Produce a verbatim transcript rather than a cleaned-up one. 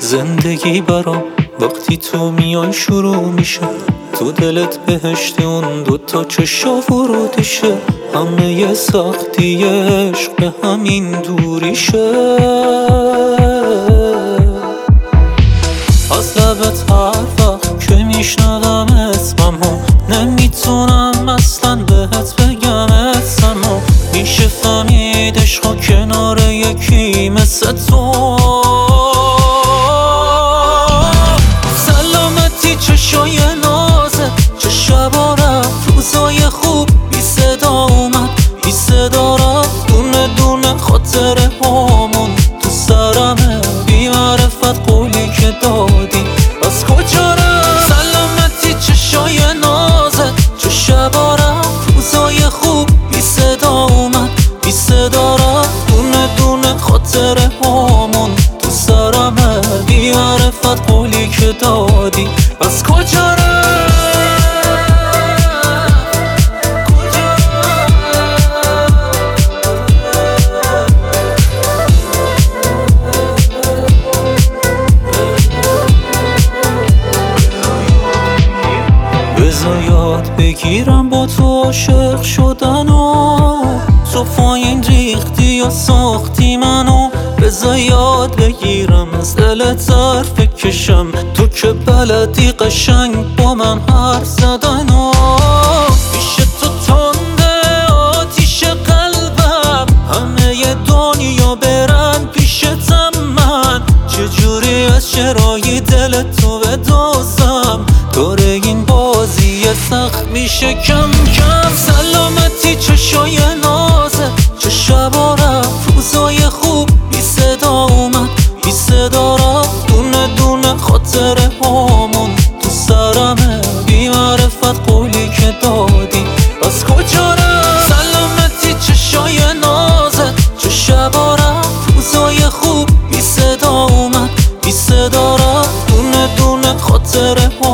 زندگی برام وقتی تو میای شروع میشه، تو دلت بهشت اون دوتا چشا ورودشه، همه ی سختی عشق به همین دوریشه. از لبت هر وقت که میشنوم اسممو نمیتونم اصلا بهت بگم اسممو، میشه فهمید عشقا کنار یکی مثل تو. سلامتی چشای نازه، چه شبا رفت روزای خوب، بی صدا اومد بی صدا رفت، دونه دونه خاطره هامون تو سرمه، بی معرفت قولی که دادی از کجا رفت. سلامتی چشای نازه، چه شبا رفت روزای خوب، بی صدا اومد بی صدا رفت، دونه دونه خاطره هامون تو سرمه، بی معرفت قولی که دادی از کجا رفت. بذار یاد بگیرم با تو عاشق شدن و تو پایین ریختی یا ساختی منو، بذار یاد بگیرم از دلت حرف بکشم، تو که بلدی قشنگ با من حرف زدن و پیش تو تنده آتیش قلبم، همه ی دنیا برن پیشتم، من چجوری از چرایی دل تو بدازم، داره این بازی سخت میشه کم کم. سلامتی چشای نازه، چه شبا رفت روزای خوب، بی صدا اومد بی صدا رفت، دونه دونه خاطره هامون تو سرمه، بی معرفت قولی که دادی از کجا رفت. سلامتی چشای نازه، چه شبا رفت روزای خوب، بی صدا اومد بی صدا رفت، دونه دونه خاطره